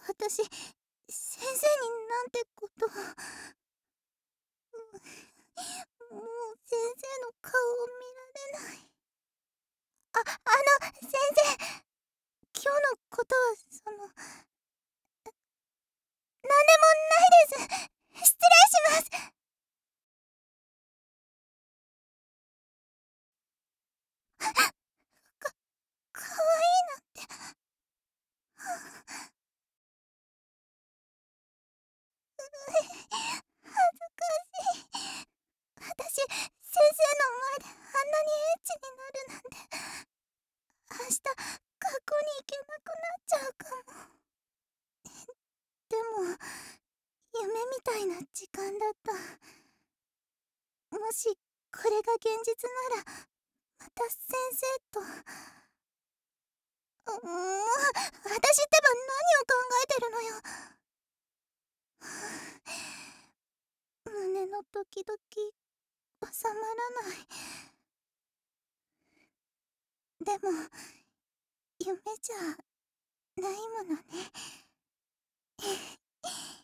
私、先生になんてことを。もう先生の顔を見られない。先生、今日のことはなんでもないです。失礼します。かわいいなんて。恥ずかしい。私、先生の前であんなにエッチになるなんて。明日、学校に行けなくなっちゃうかも。でも、夢みたいな時間だった。もし、これが現実なら、また先生と。もう、私ってば何を考えてるのよ。胸のドキドキ、収まらない。でも、夢じゃないものね。